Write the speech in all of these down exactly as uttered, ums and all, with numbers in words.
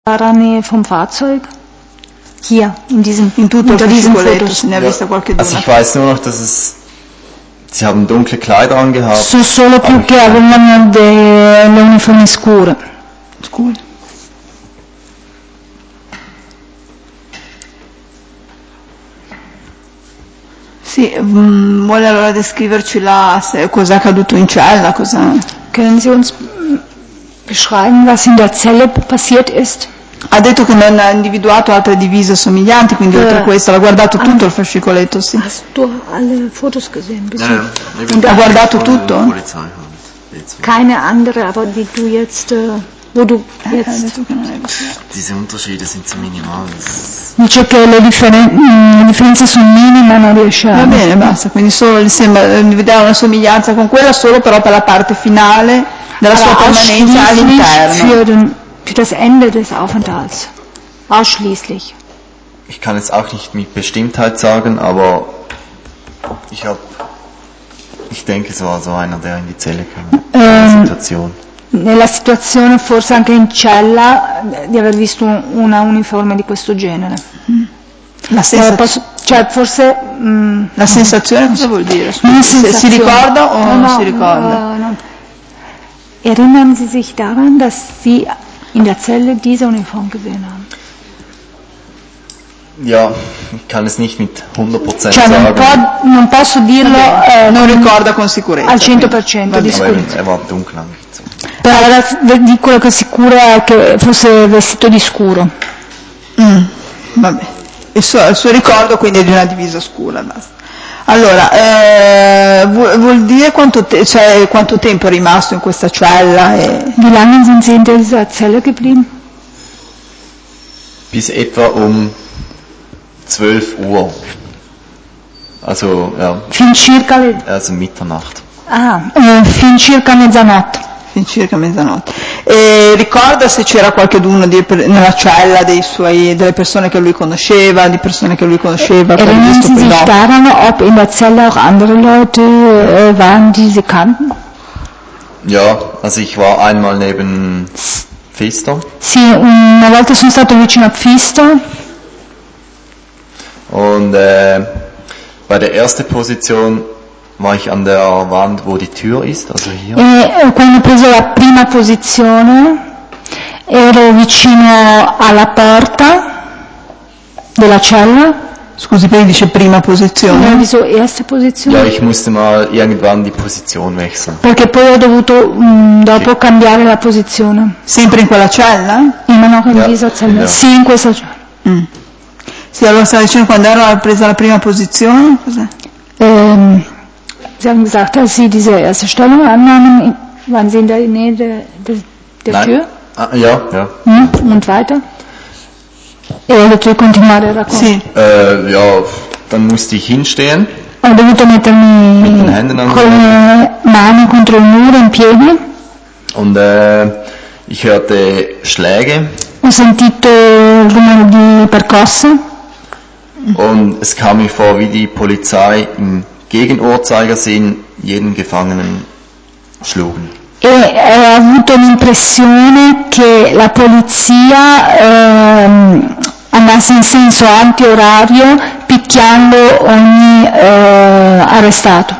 War Nähe vom Fahrzeug? Hier, in diesem, in tutto unter il diesen fascicoletto Fotos. se ne ha vista qualche Also ich weiß nur noch, dass es, sie haben dunkle Kleider angehabt. So solo più che avevano delle uniformi scure. Scure. Sì, mh, vuole allora descriverci là se, cosa è accaduto in cella, cosa... Können Sie uns beschreiben, was in der Zelle passiert ist? Ha detto che non ha individuato altre divise somiglianti, quindi Eh, oltre a questo l'ha guardato ah, tutto il fascicoletto, sì. Hast du alle Fotos gesehen? Bist Ja, du- ja. Ha guardato tutto? Polizeihand. Keine andere, aber die du jetzt, äh, wo du Eh, ha jetzt... detto che non è così. Diese Unterschiede sind so minimal. Das Dice che le, differen- mh, le differenze sono minime, non riesce a... Va bene, basta, quindi solo le sembra di vedere una somiglianza con quella solo però per la parte finale della sua Aber permanenza ausschließlich all'interno. für, den, für das Ende des Aufenthalts. Ausschließlich. ich kann jetzt auch nicht mit Bestimmtheit sagen, aber ich habe, ich denke, es war so einer, der in die Zelle kam. In Ähm, der Situation. Nella situazione, forse anche in cella, eh, di aver visto una uniforme di questo genere. La, Eh, sensa- posso- cioè forse... mh, la sensazione cosa vuol dire? Scusi, Eine se si Sensation. ricorda o No, non no, si ricorda? äh, no. Erinnern Sie sich daran, dass Sie in der Zelle diese Uniform gesehen haben? Ja, ich kann es nicht mit hundert Prozent Cioè non, sagen. po- non posso dirlo Vabbè, eh, non con- ricorda con sicurezza. al cento quindi. per cento Va di bene. Aber eben, sicurezza. er war dunkel angezogen. Però era- di quello che è sicuro è che fosse vestito di scuro. Mm, vabbè. Il suo, il suo ricordo quindi è di una divisa scura, basta. Allora, eh, vuol, vuol dire quanto, te- cioè, quanto tempo è rimasto in questa cella? E... Wie lange sind Sie in dieser Zelle geblieben? Bis etwa um zwölf Uhr. Also, ja, Fin circa, le- also Mitternacht. ah, eh, fin circa mezzanotte. Fin circa mezzanotte. E ricorda se c'era qualcuno di, nella cella dei suoi, delle persone che lui conosceva, di persone che lui conosceva, che aveva Erinnern visto Sie quei sich doc- daran, ob in der Zelle auch andere Leute äh, waren, die Sie kannten? Ja, also ich war einmal neben Pfister Sì, una volta sono stato vicino a Pfisto und äh, bei der ersten Position war ich an der Wand, wo die Tür ist, also hier. e eh, quando ho preso la prima posizione ero vicino alla porta della cella. Scusi, poi dice prima posizione. Wieso erste Ja, posizione? ich musste mal irgendwann die Position wechseln. Perché poi ho dovuto mh, dopo cambiare la posizione. Sempre in quella cella? Immer noch in Ja, dieser Zelle? genau. Sì, in questa cella. Mm. Sì, allora stava dicendo quando era presa la prima posizione? Cos'è? Ähm, Sie haben gesagt, als Sie diese erste Stellung annahmen, waren Sie in der Nähe der, der, der Nein. Tür? Ah, ja, ja. Hm? Und weiter? E ho detto di continuare il racconto. Sì. Äh, ja, dann musste ich hinstehen. Ho dovuto mettermi Mit den Händen an- con le mani contro il muro in piedi. Und äh, ich hörte Schläge Ho sentito il rumore di percosse und es kam mir vor, wie die Polizei im Gegenuhrzeigersinn jeden Gefangenen schlugen. e ho avuto l'impressione che la polizia ehm, andasse in senso antiorario picchiando ogni eh, arrestato.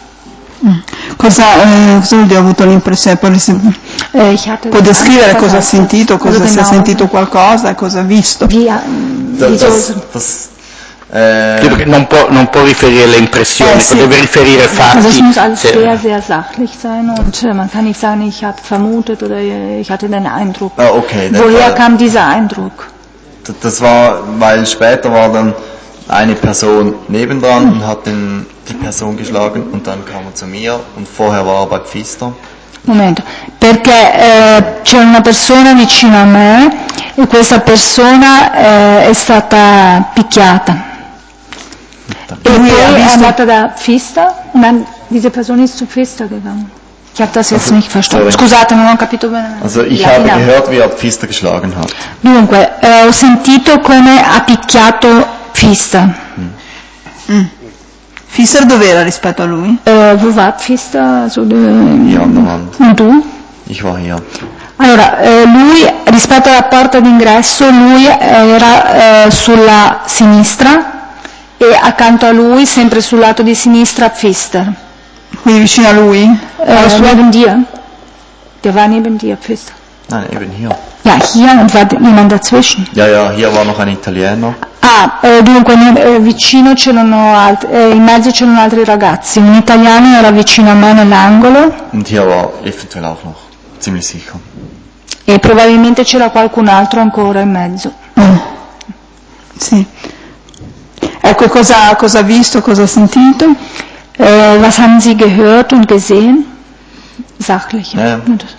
Cosa, eh, cosa vuol dire ha avuto l'impressione? Poi se- Eh, ich hatte può descrivere cosa ha Also sentito, cosa se ha genau, sentito qualcosa, cosa ha visto? Wie, Das, wieso, das, das, äh, Credo che non può, non può riferire le impressioni, Eh, sì. deve riferire also es fatti. muss alles Se- sehr, sehr sachlich sein und äh, man kann nicht sagen, ich habe vermutet oder äh, ich hatte den Eindruck. ah, okay, dann Woher war- kam dieser Eindruck? das- das war, weil später war dann eine Person nebendran und hat den, die Person geschlagen und dann kam er zu mir und vorher war er bei Pfister. Momento, perché eh, c'è una persona vicino a me e questa persona eh, è stata picchiata. E Lui poi ha è visto- andata da Pfister und dann diese Person ist zu Pfister gegangen. Ich habe das jetzt Also, nicht verstanden. sorry. Scusate, non ho capito bene. Also ich Ja, habe ja. gehört, wie er Pfister geschlagen hat. Dunque, eh, ho sentito come ha picchiato Pfister. Fisser dov'era rispetto a lui? Äh, wo war Pfister? Also, Hier an der äh, Wand. und du? Ich war hier. Allora, eh, lui rispetto alla porta d'ingresso, lui era eh, sulla sinistra e accanto a lui, sempre sul lato di sinistra, Pfister. Quindi vicino a lui? Äh, neben dir. Der war neben dir, Pfister. Nein, eben hier. Ja, hier und war jemand dazwischen. Ja, ja, hier war noch ein Italiener. Ah, eh, dunque eh, vicino c'erano alt- eh, in mezzo c'erano altri ragazzi. Un italiano era vicino a me nell'angolo Und hier war eventuell auch noch, ziemlich sicher. e probabilmente c'era qualcun altro ancora in mezzo. Mm. Sì. Ecco, cosa, cosa ha visto, cosa ha sentito? Äh, was haben Sie gehört und gesehen? Sachlich. Ja.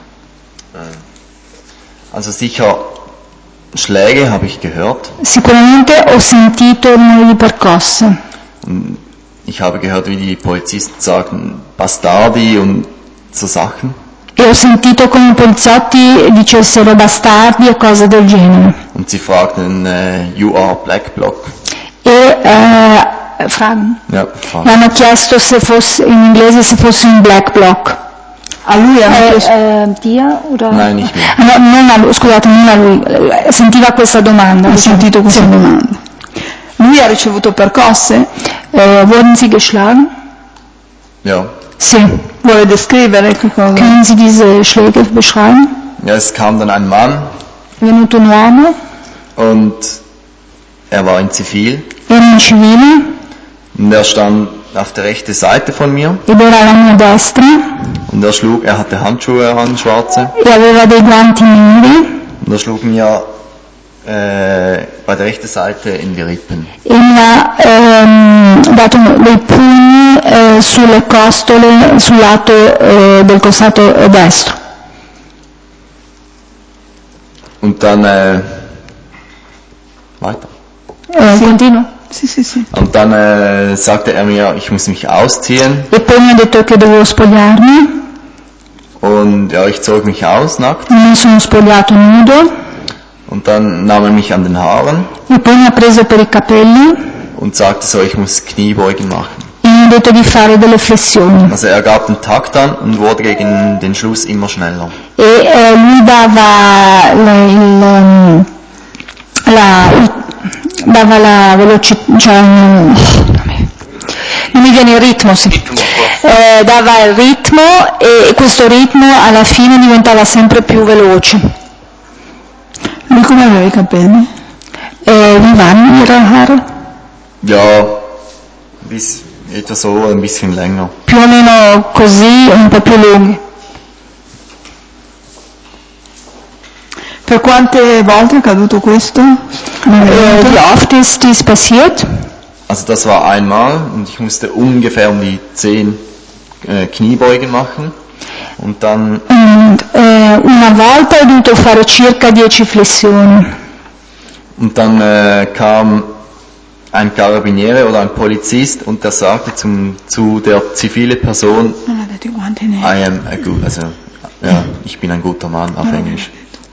Also sicher Schläge habe ich gehört. Sicuramente ho sentito rumori di percosse. Und ich habe gehört, wie die Polizisten sagten, Bastardi und so Sachen. E ho sentito come i poliziotti dicessero bastardi e cose del genere. Und sie fragten, äh, you are Black Bloc. E eh, fragen. Ja, E fragten. hanno chiesto se fosse, in inglese se fosse un black bloc. A lui hanno Eh, chiesto... eh, dia? Oder? Nein, nicht mehr. Ah, no, non a lui, scusate, non a lui, eh, sentiva questa domanda. Ha diciamo. sentito questa Sì. domanda. Lui ha ricevuto percosse? Eh, wurden Sie geschlagen? Ja. Sì. Vuole descrivere che cosa? Können Sie diese Schläge beschreiben? Ja, es kam dann ein Mann È venuto un uomo, und er war in Zivil era in civile und er stand auf der rechten Seite von mir ed era alla mia destra und er schlug, er hatte Handschuhe an, schwarze, e aveva dei guanti neri und er schlug mir äh, bei der rechten Seite in die Rippen. e mi ha ehm, dato dei pugni eh, sulle costole sul lato eh, del costato eh, destro. Und dann, äh, weiter. Eh, continuo? Sì, sì, sì. Und dann äh, sagte er mir, ich muss mich ausziehen. E poi mi ha detto che dovevo spogliarmi, Und ja, ich zog mich aus, nackt. mi sono spogliato nudo Und dann nahm er mich an den Haaren e poi mi ha preso per i capelli und sagte so, ich muss Kniebeugen machen. e mi ha detto di fare delle flessioni. Also er gab den Takt an und wurde gegen den Schluss immer schneller. E eh, lui dava le- il, ehm, la, il- dava la velocità, cioè, mm, non mi viene il ritmo, sì. Eh, dava il ritmo e questo ritmo alla fine diventava sempre più veloce. Lui come aveva i capelli? Eh, wie waren ihre Haare? Ja, bis, etwa so, ein bisschen länger. Più o meno così, un po' più lunghi. Per quante volte è accaduto questo? Äh, wie oft ist dies passiert? Also das war einmal und ich musste ungefähr um die zehn äh, Kniebeugen machen. Und dann, Und, eh, una volta ho dovuto fare circa dieci flessioni. und dann äh, kam ein Karabiniere oder ein Polizist und der sagte zum, zu der zivile Person, Non ha detto i guanti neri. I am a good, also, ja, ich bin ein guter Mann auf Englisch.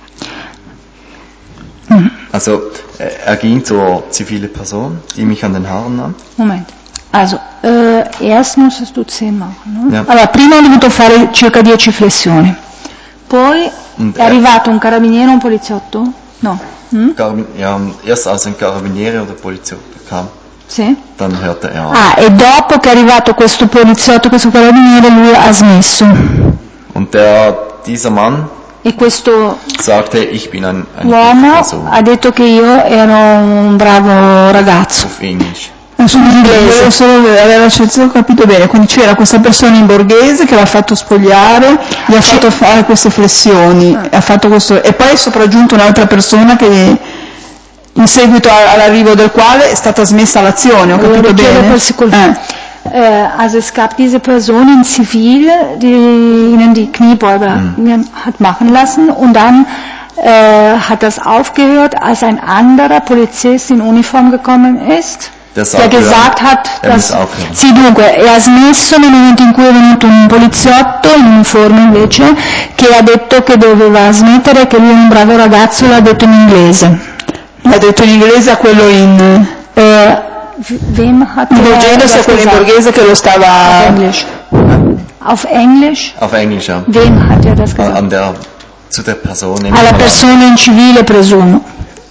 Also äh, er ging zur zivile Person, die mich an den Haaren nahm. Moment. Also, eh, erst musstest du zehn machen, no? Ja. Allora, prima ho dovuto fare circa dieci flessioni. Poi Und è er- arrivato un carabiniere o un poliziotto? No. Hm? Karabin, ja, und erst als ein Karabiniere oder Polizist kam, Sì. dann hörte er auf. Ah, e dopo che è arrivato questo poliziotto, questo carabiniere, lui ha smesso. Und der, dieser Mann E questo sagte, ich bin ein, eine gute uomo Person. ha detto che io ero un bravo ragazzo. Auf Englisch. Sono inglese, solo aveva ho capito bene, quindi c'era questa persona in borghese che l'ha fatto spogliare, gli ha fatto fare queste flessioni, ha fatto questo, e poi è sopraggiunta un'altra persona che in seguito a- all'arrivo del quale è stata smessa l'azione, ho Allora, capito chiedo bene? per sicuro- Eh. Äh, also es gab diese Person in Zivil, die ihnen die Kniebeuge hat machen lassen und dann äh, hat das aufgehört, als ein anderer Polizist in Uniform gekommen ist, Der der sagte, gesagt hat, er dass muss aufhören. sì, dunque, e ha smesso nel momento in cui è venuto un poliziotto in uniforme invece che ha detto che doveva smettere, che lui è un bravo ragazzo, l'ha detto in inglese. L'ha detto in inglese a quello in... Äh, wem hat rivolgendosi a das quello in gesagt? borghese che lo Auf stava... Englisch. Auf Englisch? Auf Englisch, ja. Wem hat er das An, gesagt? an der zu der Person. alla persona in civile, presumo.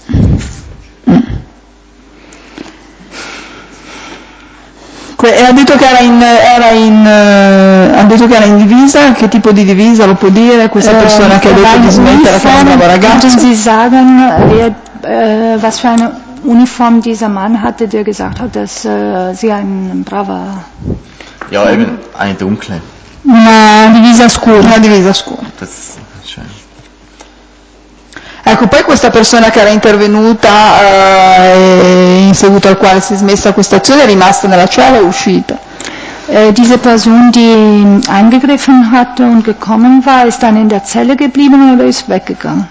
E ha detto che era in, era in, uh, ha detto che era in divisa, che tipo di divisa lo può dire questa persona uh, che ha detto di smettere con un bravo ragazzo? Können Sie sagen, wer, uh, was für eine Uniform dieser Mann hatte, der gesagt hat, dass uh, sie ein braver... Ja, eben eine dunkle. Una divisa scura. Una divisa scura. Das ist schön. Ecco, poi questa persona che era intervenuta eh, in seguito al quale si è smessa questa azione è rimasta nella cella o è uscita? Äh, diese Person, die eingegriffen hatte und gekommen war, ist dann in der Zelle geblieben oder ist weggegangen?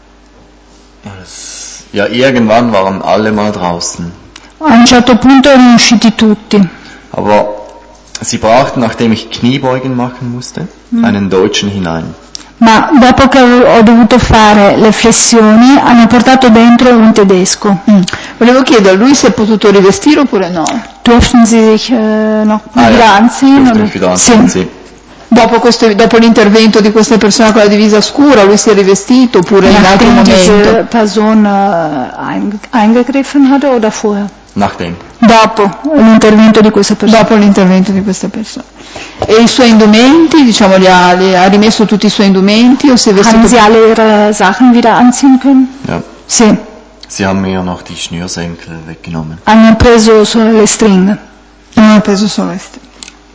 Das, ja, irgendwann waren alle mal draußen. A un certo punto erano usciti tutti. Aber sie brauchten, nachdem ich Kniebeugen machen musste, hm. einen Deutschen hinein. Ma dopo che ho dovuto fare le flessioni hanno portato dentro un tedesco. Mm. Volevo chiedere, lui si è potuto rivestire oppure no? Durften Sie sich äh, noch ah, wieder ja. anziehen? Oder? Wieder anziehen sì. Sì. Dopo, questo, dopo l'intervento di questa persona con la divisa scura, lui si è rivestito oppure in altro momento? Nachdem diese Person äh, eingegriffen hatte oder vorher? Nachdem. Dopo l'intervento di questa persona. Dopo l'intervento di questa persona. E i suoi indumenti, diciamo, li ha, li ha rimesso tutti i suoi indumenti o si è vestito? Haben Sie alle Ihre Sachen wieder anziehen können? Ja. Sì. Sie haben mir noch die Schnürsenkel weggenommen. Hanno preso solo le stringhe. Hanno preso solo le stringhe.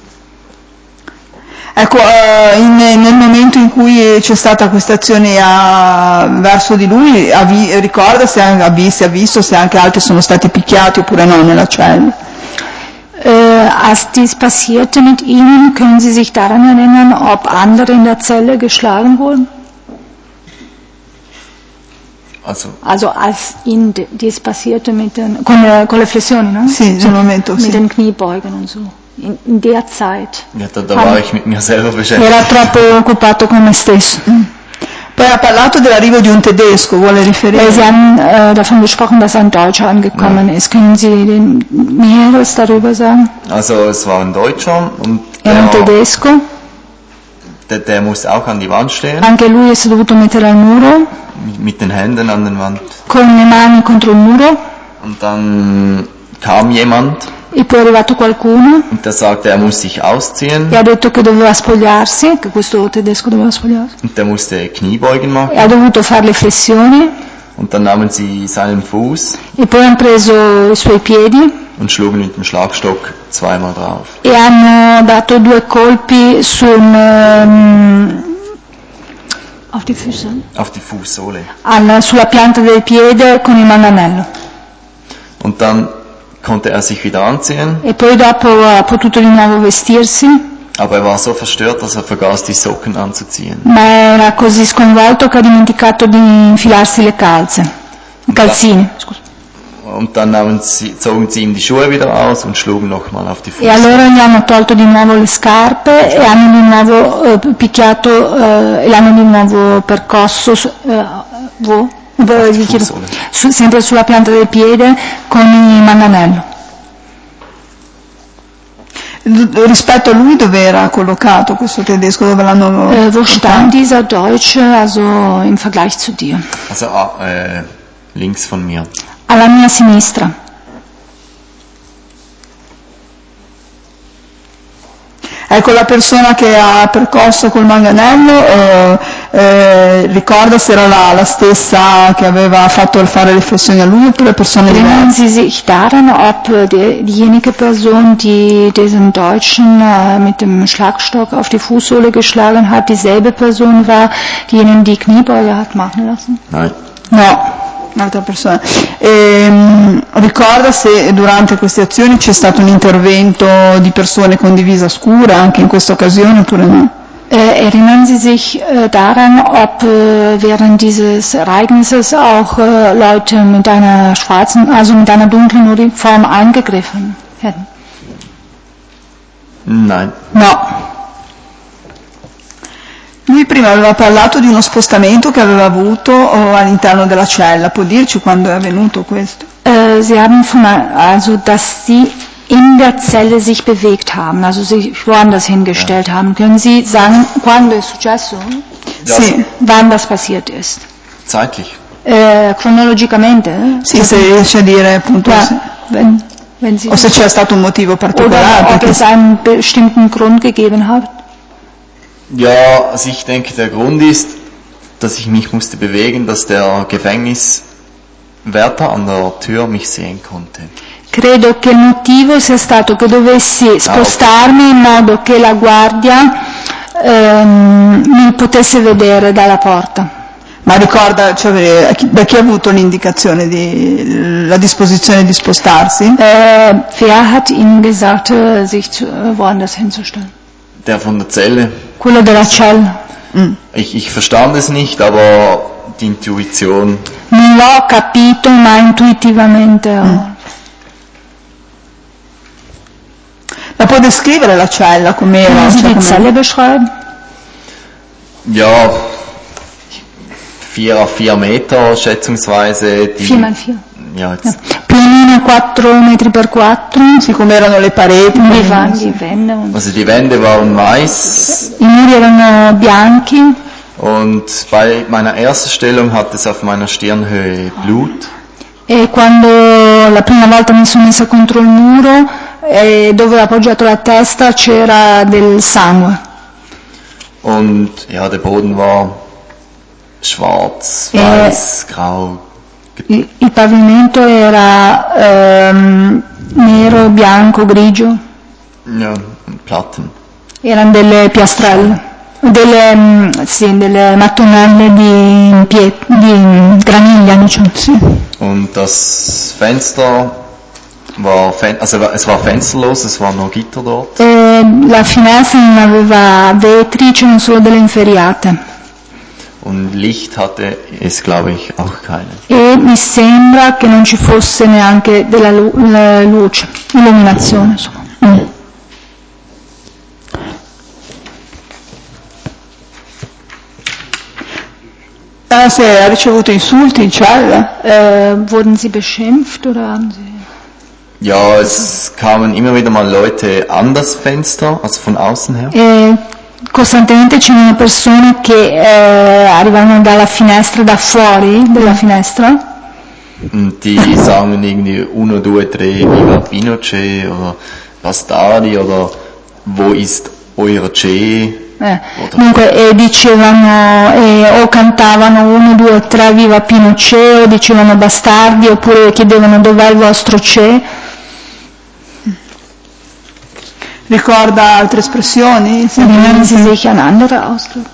Ecco, uh, in, nel momento in cui c'è stata questa azione a, verso di lui, ha vi, ricorda se ha, ha visto se anche altri sono stati picchiati oppure no nella cella? Äh, als dies passierte mit Ihnen, können Sie sich daran erinnern, ob andere in der Zelle geschlagen wurden? Also, also als Ihnen dies passierte mit den, con, le, con le flessioni, no? Sì, nel momento, mit sì. den Kniebeugen und so. In, in der Zeit. Ja, da, da war ich mit mir selber beschäftigt. Era troppo occupato con me stesso. Mm. Poi ha parlato dell'arrivo di un tedesco, vuole riferire? Sie haben äh, davon gesprochen, dass ein Deutscher angekommen ja. ist. Können Sie den Näheres darüber sagen? Also es war ein Deutscher und Era un tedesco. Der, der musste auch an die Wand stehen. Anche lui si è dovuto mettere al muro. Mit, mit den Händen an den Wand. Con le mani contro il muro. Und dann kam jemand. E poi è arrivato qualcuno. Und der sagte, er muss sich ausziehen. E ha detto che doveva spogliarsi, che questo tedesco doveva spogliarsi. Und der musste Kniebeugen machen. E ha dovuto fare le flessioni. Und dann nahmen sie seinen Fuß. E poi hanno preso i suoi piedi. Und schlugen mit dem Schlagstock zweimal drauf. E hanno dato due colpi sul, um, auf die Füße? Auf die Fußsohle. Alla, sulla pianta del piede con il manganello. Und dann konnte er sich wieder anziehen. E poi dopo ha potuto di nuovo vestirsi. Aber er war so verstört, dass er vergaß, die Socken anzuziehen. Ma era così sconvolto che ha dimenticato di infilarsi le calze, i calzini. Scusa. Und dann nahmen sie, zogen sie ihm die Schuhe wieder aus und schlugen nochmal auf die Füße. E allora gli hanno tolto di nuovo le scarpe e hanno di nuovo eh, picchiato eh, e l'hanno di nuovo percosso eh, vo, vo, chiedo, su, sempre sulla pianta del piede con il manganello. Rispetto a lui dove era collocato questo tedesco, dove l'hanno äh, wo stand dieser Deutsche, also im Vergleich zu dir? Also ah, äh, links von mir. Alla mia sinistra. Ecco, la persona che ha percosso col manganello eh, eh, ricorda se era la, la stessa che aveva fatto fare le flessioni a lui oppure persone Erinnern diverse? Sie sich daran, ob die, diejenige Person, die diesen Deutschen äh, mit dem Schlagstock auf die Fußsohle geschlagen hat, dieselbe Person war, die ihnen die Kniebeuge hat machen lassen? Nein. No. Un'altra persona. E, ricorda se durante queste azioni c'è stato un intervento di persone con divisa scura anche in questa occasione oppure no? Äh, erinnern Sie sich äh, daran, ob äh, während dieses Ereignisses auch äh, Leute mit einer schwarzen, also mit einer dunklen Uniform eingegriffen hätten? Nein. No. Lui prima aveva parlato di uno spostamento che aveva avuto oh, all'interno della cella, può dirci quando è avvenuto questo? Äh, Sie haben von, also dass Sie in der Zelle sich bewegt haben, also sich woanders hingestellt ja. haben. Können Sie sagen, quando è successo? Ja, Sì, wann das passiert ist. zeitlich. Äh, chronologicamente? Eh? sì, se riesce a dire appunto Ja, se- wenn, wenn Sie o se c'è stato un motivo oder particolare. ob Perché es einen bestimmten Grund gegeben hat. Ja, also ich denke, der Grund ist, dass ich mich musste bewegen, dass der Gefängniswärter an der Tür mich sehen konnte. Credo che il motivo sia stato che dovessi spostarmi in modo che la guardia ehm, mi potesse vedere dalla porta. Ma ricorda, cioè, da chi ha avuto l'indicazione di la disposizione di spostarsi? Äh, wer hat Ihnen gesagt, äh, sich zu, äh, woanders hinzustellen? Der von der Zelle. Quello della cella. Mm. Ich, ich verstand es nicht, aber die Intuition. Non l'ho capito, ma intuitivamente ho. La può descrivere la cella com'era? Können Sie Cioè, die come- Zelle beschreiben? Ja, vier auf vier Meter schätzungsweise. Die, vier mal vier. Ja, Ja. jetzt, Più o meno quattro metri per quattro. Sì, com'erano le pareti? Wie waren die Wände? Und also die Wände waren weiß I muri erano bianchi. und bei meiner ersten Stellung hat es auf meiner Stirnhöhe Blut. E quando la prima volta mi sono messa contro il muro, eh, dove ho appoggiato la testa c'era del sangue. Und ja, der Boden war schwarz, Äh. weiß, grau. Il, il pavimento era ehm, nero, bianco, grigio, Ja, und Platten. erano delle piastrelle, delle, mm, sì, delle mattonelle di, pie- di graniglia, diciamo. Sì. Und das Fenster war, fen also es war fensterlos, es war nur Gitter dort. E la finestra non aveva vetri, c'erano solo delle inferriate. Und Licht hatte es, glaube ich, auch keine. E mi sembra che non ci fosse neanche della lu- la luce, illuminazione, insomma. Mm. Ah, se ha ricevuto insulti in cella? Äh, wurden Sie beschimpft oder haben Sie... Ja, es kamen immer wieder mal Leute an das Fenster, also von außen her. E costantemente c'erano persone che eh, arrivavano dalla finestra, da fuori della finestra, Und die sagen irgendwie uno, due, tre, viva Pinochet oder Bastardi oder wo ist euer Che? eh, dunque e dicevano eh, o cantavano uno, due, tre, viva Pinochet, o dicevano bastardi, oppure chiedevano dov'è il vostro Che. Ricorda altre espressioni? Erinnern Sie sich an andere Ausdrücke?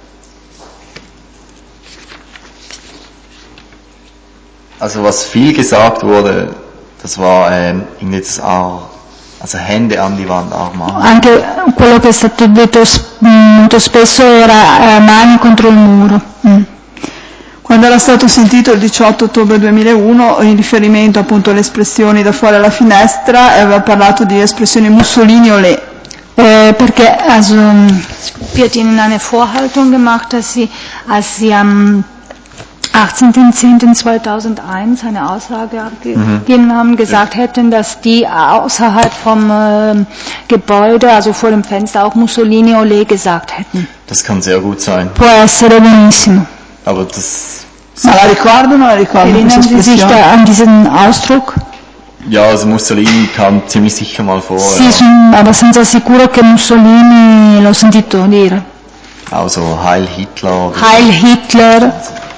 Also was viel gesagt wurde, das war ähm, irgendwie das Ar also Hände an die Wand, Arme an. Anche quello che è stato detto s- molto spesso era eh, mani contro il muro. Mm. Quando era stato sentito il diciotto ottobre duemilauno, in riferimento appunto alle espressioni da fuori alla finestra, aveva parlato di espressioni Mussolini Olé. Äh, perché also wird Ihnen eine Vorhaltung gemacht, dass Sie, als Sie am achtzehnten zehnten zweitausendeins eine Aussage abgegeben haben, gesagt hätten, dass die außerhalb vom äh, Gebäude, also vor dem Fenster, auch Mussolini Olé gesagt hätten. Das kann sehr gut sein, Può essere benissimo. aber das, Ma la ricordano o la ricordano questa Erinnern Sie sich espressione? da an diesen Ausdruck? ja, also Mussolini kam ziemlich sicher mal vor, Sì, ja. sono abbastanza sicuro che Mussolini l'ho sentito dire. Also Heil Hitler. oder- Heil Hitler.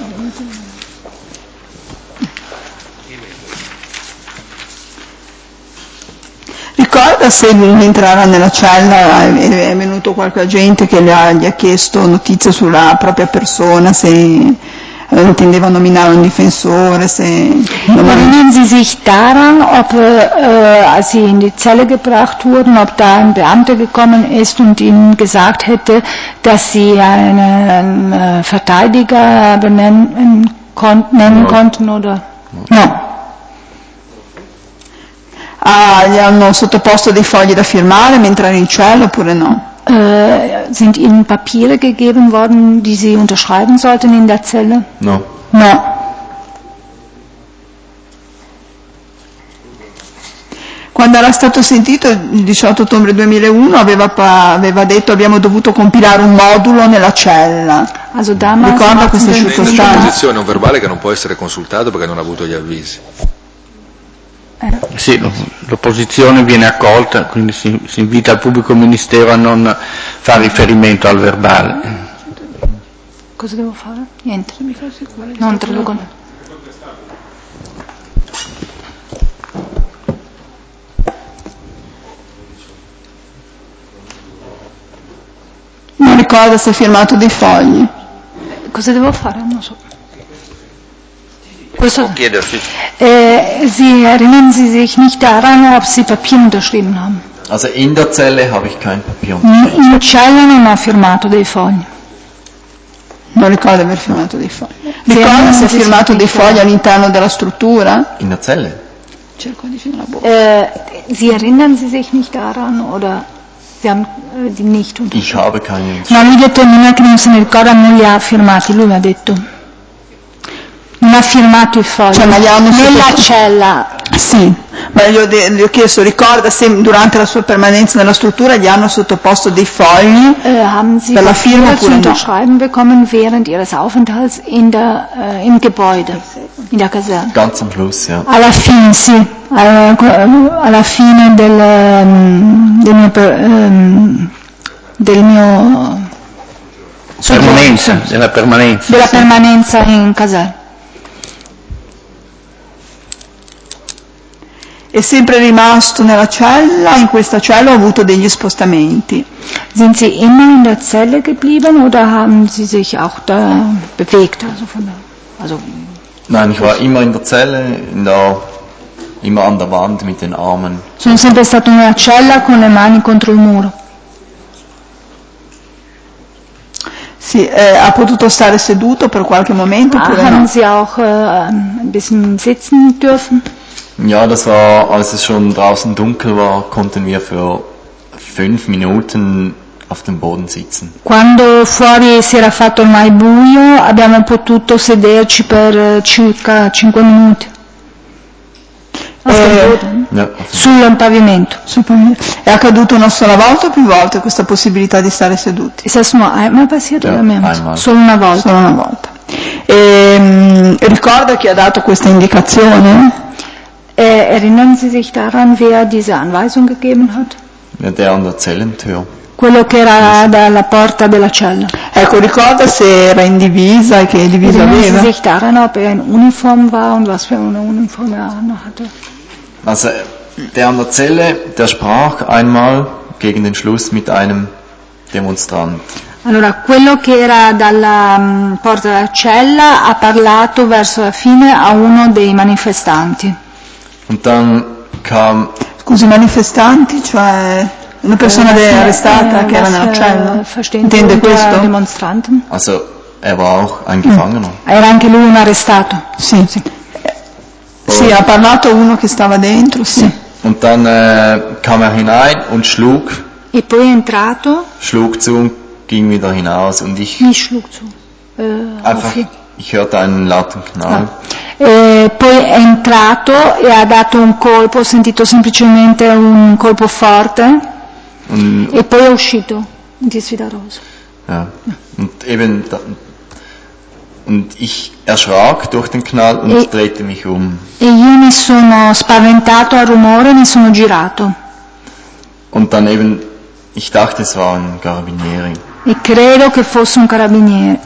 Ricorda se mentre era nella cella è è venuto qualche agente che le ha, gli ha chiesto notizie sulla propria persona, se eh, intendeva nominare un difensore, se... Erinnern Sie sich daran, ob, äh, als Sie in die Zelle gebracht wurden, ob da ein Beamter gekommen ist und Ihnen gesagt hätte, dass Sie einen äh, Verteidiger benennen, kon nennen No. konnten oder? No. Ah, gli hanno sottoposto dei fogli da firmare mentre era in cella oppure no? Äh, sind Ihnen Papiere gegeben worden, die Sie unterschreiben sollten in der Zelle? No. No. Quando era stato sentito il diciotto ottobre duemilauno aveva, pa- aveva detto abbiamo dovuto compilare un modulo nella cella. Also damals Ricorda queste waren sie- circostanze. Posizione un verbale che non può essere consultato perché non ha avuto gli avvisi. Sì, l'opposizione viene accolta, quindi si, si invita il pubblico ministero a non fare riferimento al verbale. Cosa devo fare? Niente. Non traduco. Non ricorda se ha firmato dei fogli. Cosa devo fare? Non so. Questo, Può chiedersi. äh, Sie erinnern Sie sich nicht daran, ob Sie Papier unterschrieben haben? Also in der Zelle habe ich kein Papier. In cella non ho firmato dei fogli. Non ricorda di aver firmato dei fogli. Ricorda se ha firmato dei fogli all'interno della struttura? In der Zelle? Cerco di finire la bocca. Äh, Sie erinnern Sie sich nicht daran oder Sie haben äh, die nicht unterschrieben? Ich habe keine. No, lui ha detto non è che non se ne ricorda, non li ha firmati, lui mi ha detto. Non ha firmato i fogli. Cioè, ma li hanno Nella sotto- cella. Sì, ma gli ho, de- gli ho chiesto, ricorda se durante la sua permanenza nella struttura gli hanno sottoposto dei fogli Äh, haben Sie per la firma Papiere zu oppure no? unterschreiben bekommen während Ihres Aufenthalts in der, äh, im Gebäude, in der Kaserne? Ganz am Schluss, ja. Alla fine, sì, alla, alla fine del, ehm, del mio, per- ehm, del mio Permanenza, della permanenza. della permanenza in caserma. È sempre rimasto nella cella, in questa cella ho avuto degli spostamenti. Sind Sie immer in der Zelle geblieben oder haben Sie sich auch da bewegt? Also von der, also Nein, ich war immer in der Zelle, in der, immer an der Wand mit den Armen. sono sempre stato nella cella con le mani contro il muro. Sì, eh, ha potuto stare seduto per qualche momento oppure Haben no? Sie auch äh, ein bisschen sitzen dürfen? Ja, das war, als es schon draußen dunkel war, konnten wir für fünf Minuten auf dem Boden sitzen. Quando fuori si era fatto ormai buio abbiamo potuto sederci per eh, circa cinque minuti. Auf dem Eh, Boden. Ja, auf dem Sul pavimento. È accaduto una sola volta o più volte questa possibilità di stare seduti? Ist das nur einmal passiert Ja, oder mehrmals? einmal. Solo una volta. Solo una volta. E, ricorda chi ha dato questa indicazione? Äh, erinnern Sie sich daran, wer diese Anweisung gegeben hat? ja, der an der Zellentür. Quello che era dalla porta della cella. Ecco, ricorda se era in divisa e che divisa Erinnern Sie aveva? sich daran, ob er in Uniform war und was für eine Uniform er noch hatte? Also der an der Zelle, der sprach einmal gegen den Schluss mit einem Demonstrant. Allora, quello che era dalla mm, porta della cella ha parlato verso la fine a uno dei manifestanti. Und dann kam, Scusi, manifestanti, cioè una persona de- arrestata Eh, che era was, nella eh, cella? verstehen Sie Intende unter questo? Demonstranten? also er war auch ein Gefangener. Era anche lui un arrestato. Sì. Sì, ha parlato uno che stava dentro, sì. Und dann äh, kam er hinein und schlug, E poi è entrato, schlug zu und ging wieder hinaus. Und ich mi schlug zu. Eh, einfach, auf ihn. ich hörte einen lauten Knall. E poi è entrato e ha dato un colpo, ho sentito semplicemente un colpo forte Und, e poi è uscito di Svidaroso. ja, und eben, da, und ich erschrak durch den Knall und E- drehte mich um. E io mi sono spaventato al rumore e mi sono girato. Und dann eben, ich dachte, es war ein Carabinieri. E credo che fosse un carabiniere.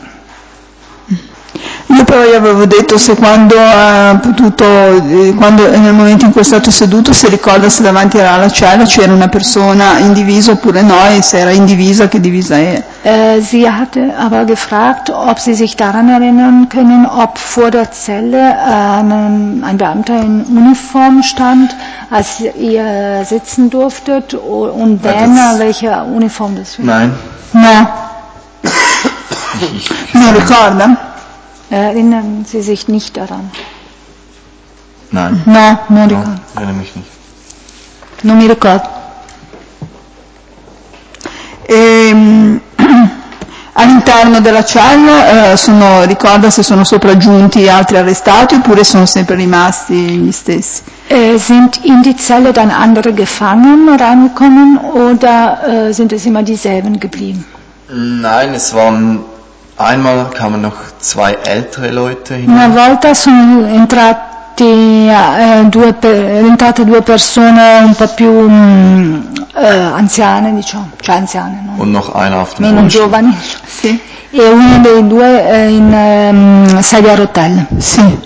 Io però gli avevo detto se quando ha potuto, eh, quando nel momento in cui è stato seduto, si ricorda se davanti alla cella c'era una persona in divisa oppure no, e se era in divisa che divisa è. Äh, sie hatte aber gefragt, ob sie sich daran erinnern können, ob vor der Zelle äh, ein, ein Beamter in Uniform stand, als ihr sitzen durftet, o- und Ja, wenn, das- welche Uniform das war. Nein. No, Ich, ich, non ricorda? Erinnern Sie sich nicht daran? nein. No, non No, ricordo. ich erinnere mich nicht. Non mi ricordo. E, all'interno della cella eh, sono, ricorda se sono sopraggiunti altri arrestati oppure sono sempre rimasti gli stessi? Äh, sind in die Zelle dann andere Gefangene reingekommen oder äh, sind es immer dieselben geblieben? Nein, es waren Einmal kamen noch zwei ältere Leute Una hinein. volta sono entrati, eh, due, pe- entrate due persone un po' più mm, eh, anziane, diciamo, cioè anziane, no? Und noch einer auf dem Meno Rollstuhl. giovani, Sì, e uno dei due eh, in ehm, sedia a rotelle. sì.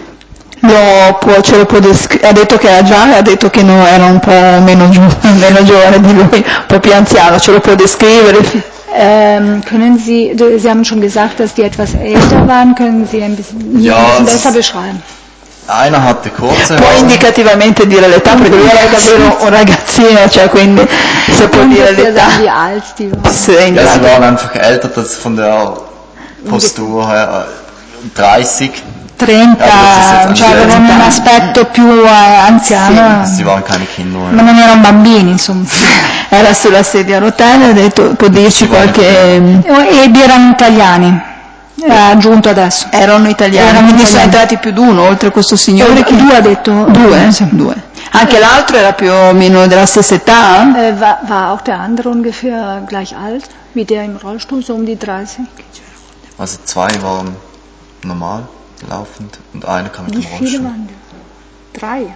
Lo può, ce lo può descri- ha detto che era già, ha detto che no, era un po' meno, giu- meno giovane di lui, un po' più anziano, ce lo può descrivere? Ähm, können Sie, du- Sie haben schon gesagt, dass die etwas älter waren, können Sie ein bisschen, Ja, ein bisschen es besser ist- beschreiben? Einer hatte kurze Può Haare. indicativamente dire l'età, perché lui era davvero un ragazzino, cioè quindi se può dire Ungefähr l'età. sagen, wie alt die waren. Se è Ja, sie entrato. waren einfach älter, das von der Postur her, äh, dreißig. trenta, Ja, das ist jetzt cioè anche- avevano un aspetto più eh, anziano, Sie waren keine Kinder. ma non erano bambini, insomma. Era sulla sedia a rotelle, ha detto, può dirci qualche... Ed erano italiani, ha aggiunto adesso. Erano italiani, Erano quindi sono italiani. entrati più di uno, oltre questo signore Eh, che... due ha detto. Due? Sì. Due. Anche l'altro era più o meno della stessa età? Äh, war, war auch der andere ungefähr gleich alt wie der im Rollstuhl, so um die dreißig? Also zwei waren normal laufend und einer kam mit Wie dem viele Rollstuhl. waren da? Drei.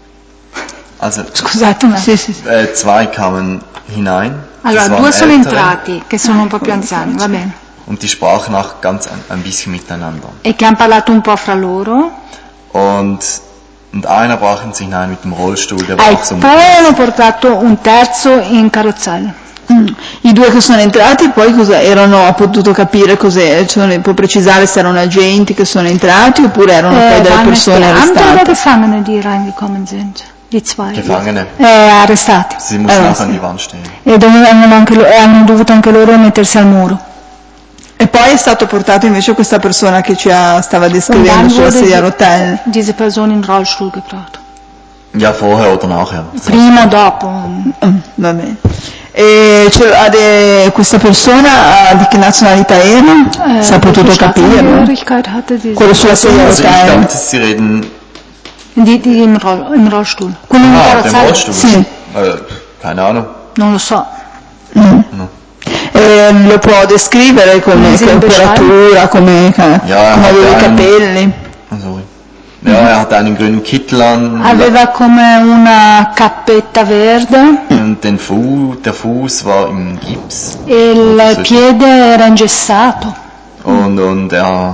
Also Scusate un attimo. Sì, sì, sì. äh, zwei kamen hinein. Allora, das waren due sono ältere, entrati, che sono un po' più anziani, va bene, und die sprachen auch ganz ein, ein bisschen miteinander. e che hanno parlato un po' fra loro, Und, und einer brachen sie hinein mit dem Rollstuhl, der war e auch so poi hanno portato un terzo in carrozzella. Mm. I due che sono entrati poi cosa erano, ha potuto capire cos'è, cioè, può precisare se erano agenti che sono entrati oppure erano poi Äh, delle waren es persone Beamte oder arrestate? Gefangene, die reingekommen sind? Die zwei. Gefangene. Eh, arrestati. Sie mussten Eh, auch sì. an die Wand stehen. E dovevano anche lo- e hanno dovuto anche loro mettersi al muro. E poi è stato portato invece questa persona che ci ha, stava Und descrivendo dann sulla wurde sedia a die- rotelle. diese Person in den Rollstuhl gebracht. Ja, vorher oder nachher. Prima o dopo. Mm, va bene. E ce- ha de- questa persona ha di che nazionalità era? Äh, Si è potuto welche capire? Staatsangehörigkeit hatte diese Quello sulla sedia a Also ich rotelle. dachte, sie reden... Die, die im, Roll, im Rollstuhl. Quello in Ah, dem carrozzella? Rollstuhl? Sì. Äh, keine Ahnung. Non lo so. Mm. No. E lo può descrivere come Come si temperatura, come, Ja, come aveva i hat einen- capelli? Oh, sorry. Ja, er hatte einen grünen Kittel an, Aveva come una cappetta verde und den Fu der Fuß war im Gips. e il piede era ingessato. Und, und er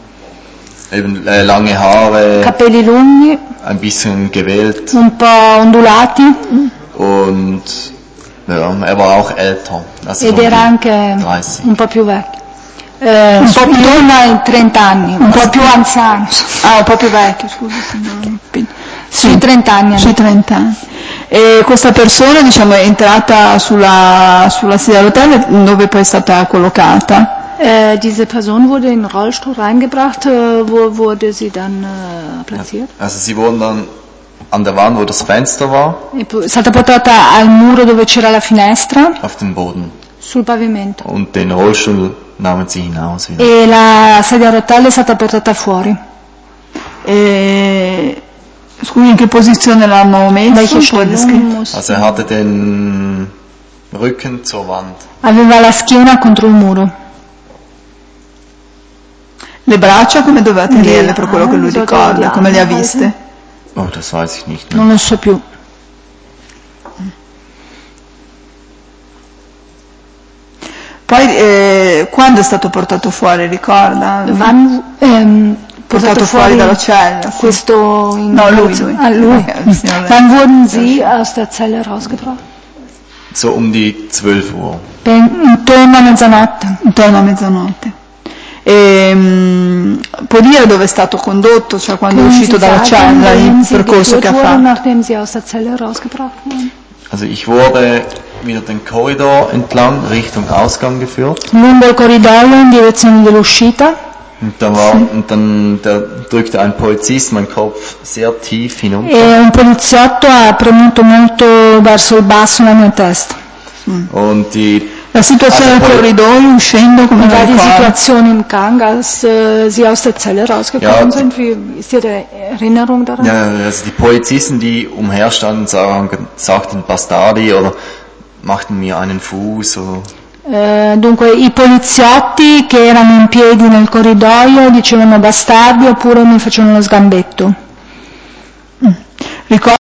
eben äh, lange Haare, Capelli lunghi, ein bisschen gewellt un po' ondulati und ja, er war auch älter. Also ed um era die anche dreißig. un po' più vecchio. Eh, un po' più ai trenta anni, un po' più anziano, Ah, un po' più vecchio, scusa. se non- sui trenta anni. Sui trenta anni. E questa persona, diciamo, è entrata sulla, sulla sedia a rotelle dove poi è stata collocata? Äh, diese Person wurde in den Rollstuhl reingebracht, äh, wo wurde sie dann äh, platziert? Also sie wurden dann an der Wand, wo das Fenster war, È po- è stata portata al muro dove c'era la finestra, auf den Boden. sul pavimento, Und den Rollstuhl nahmen sie hinaus wieder. e la sedia a rotelle è stata portata fuori. E... Scusi, in che posizione l'hanno messo? Welche Può Stellung descrivere? muss- Also er hatte den Rücken zur Wand. Aveva la schiena contro il muro. Le braccia come doveva tenerle, per quello che lui so ricorda, di come le ha Arme viste? Oh, das weiß ich nicht mehr. Non lo so più. Poi eh, quando è stato portato fuori, ricorda? Wann ähm, Portato fuori dalla cella. sì. questo in No, lui, lui. Ah, lui. Ok, il signore. Wann wurden Sie aus der Zelle rausgebracht? So um die zwölf Uhr. Ben- Intorno a mezzanotte. Intorno a mezzanotte. E, mm, può dire dove è stato condotto, cioè quando è Können uscito Sie dalla sagen, cella, wohin il Sie percorso geführt che ha wurden, fatto? nachdem Sie aus der Zelle rausgebracht wurden? Also ich wurde wieder den Korridor entlang Richtung Ausgang geführt. Lungo il corridoio in direzione dell'uscita, Und dann, war, und dann der drückte ein Polizist meinen Kopf sehr tief hinunter. e un poliziotto ha premuto molto verso il basso la mia testa. Und die, La situazione Ah, del poi- corridoio, uscendo, come In la varie ricorda? Situationen im Gang, als äh, Sie aus der Zelle rausgekommen Ja, sind, wie ist Ihre Erinnerung daran? ja, also die Polizisten, die umherstanden, sagen, sagten Bastardi oder machten mir einen Fuß. Oder, Eh, dunque i poliziotti che erano in piedi nel corridoio dicevano bastardi oppure mi facevano lo sgambetto. Ricordo